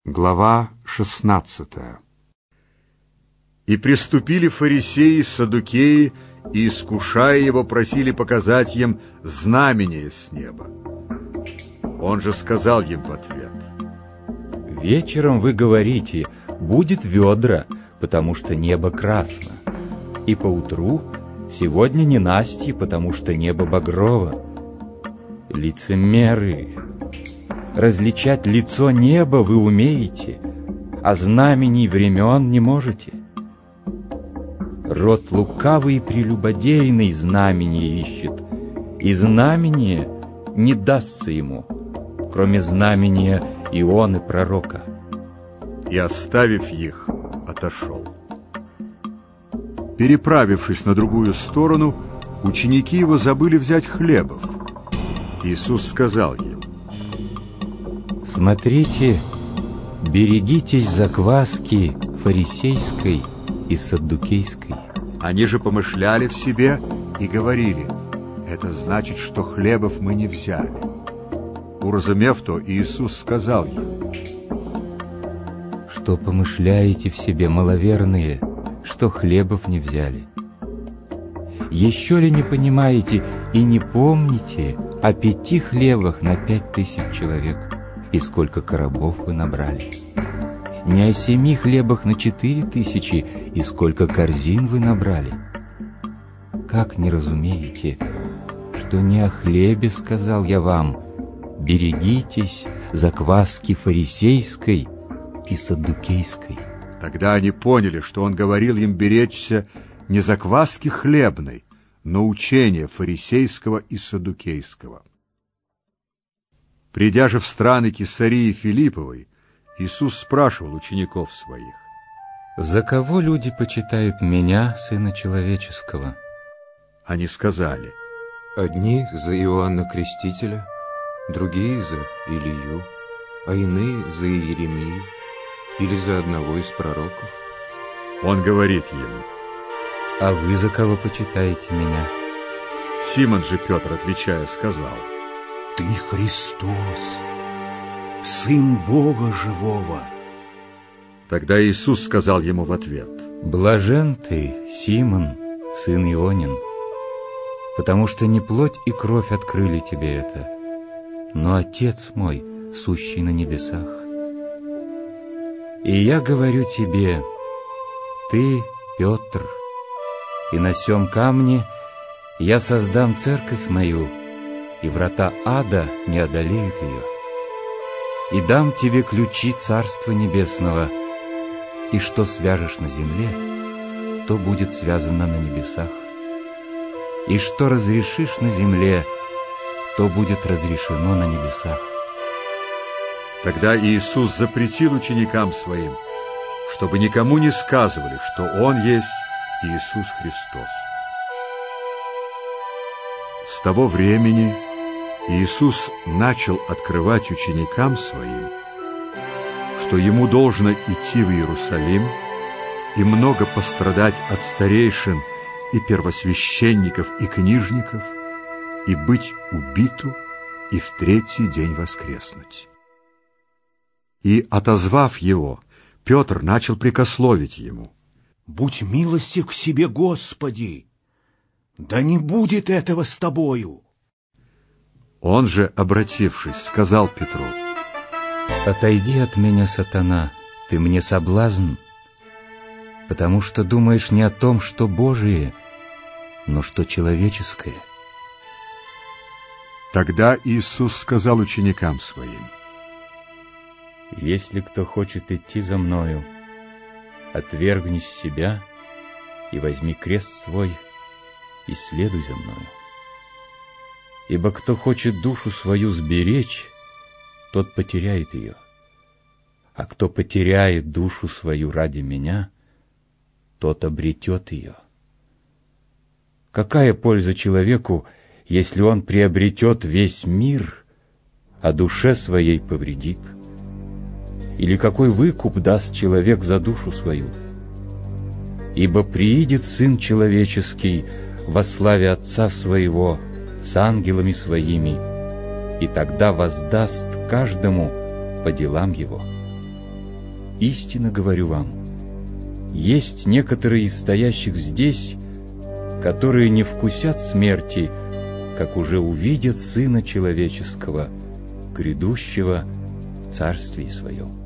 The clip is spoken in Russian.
Глава 16. И приступили фарисеи, саддукеи, и, искушая его, просили показать им знамение с неба. Он же сказал им в ответ: «Вечером вы говорите, будет ведра, потому что небо красно, и поутру сегодня ненастье, потому что небо багрово. Лицемеры! Различать лицо неба вы умеете, а знамений времен не можете. Род лукавый и прелюбодейный знамение ищет, и знамение не дастся ему, кроме знамения Ионы пророка». И, оставив их, отошел. Переправившись на другую сторону, ученики его забыли взять хлебов. Иисус сказал им: «Смотрите, берегитесь закваски фарисейской и саддукейской». Они же помышляли в себе и говорили: это значит, что хлебов мы не взяли. Уразумев то, Иисус сказал им: «Что помышляете в себе, маловерные, что хлебов не взяли? Еще ли не понимаете и не помните о 5 хлебах на 5000 человек? И сколько коробов вы набрали? Не о 7 хлебах на 4000, и сколько корзин вы набрали? Как не разумеете, что не о хлебе сказал я вам: берегитесь закваски фарисейской и саддукейской?» Тогда они поняли, что он говорил им беречься не закваски хлебной, но учения фарисейского и саддукейского. Придя же в страны Кесарии Филипповой, Иисус спрашивал учеников своих: «За кого люди почитают меня, Сына Человеческого?» Они сказали: одни за Иоанна Крестителя, другие за Илию, а иные за Иеремию или за одного из пророков. Он говорит ему: «А вы за кого почитаете меня?» Симон же Петр, отвечая, сказал: Ты Христос, Сын Бога Живого. Тогда Иисус сказал ему в ответ: «Блажен ты, Симон, сын Ионин, потому что не плоть и кровь открыли тебе это, но Отец мой, сущий на небесах. И я говорю тебе: ты, Петр, и на сем камне я создам церковь мою, и врата ада не одолеют ее. И дам тебе ключи Царства Небесного, и что свяжешь на земле, то будет связано на небесах, и что разрешишь на земле, то будет разрешено на небесах». Тогда Иисус запретил ученикам своим, чтобы никому не сказывали, что Он есть Иисус Христос. С того времени Иисус начал открывать ученикам своим, что Ему должно идти в Иерусалим и много пострадать от старейшин и первосвященников и книжников, и быть убиту, и в 3-й день воскреснуть. И, отозвав Его, Петр начал прикословить Ему: Будь милостив к себе, Господи, да не будет этого с Тобою. Он же, обратившись, сказал Петру: «Отойди от меня, сатана, ты мне соблазн, потому что думаешь не о том, что Божие, но что человеческое». Тогда Иисус сказал ученикам своим: «Если кто хочет идти за Мною, отвергнись себя и возьми крест свой, и следуй за Мною. Ибо кто хочет душу свою сберечь, тот потеряет ее, а кто потеряет душу свою ради Меня, тот обретет ее. Какая польза человеку, если он приобретет весь мир, а душе своей повредит? Или какой выкуп даст человек за душу свою? Ибо приидет Сын Человеческий во славе Отца Своего с ангелами Своими, и тогда воздаст каждому по делам его. истинно говорю вам, есть некоторые из стоящих здесь, которые не вкусят смерти, как уже увидят Сына Человеческого, грядущего в Царствии Своем».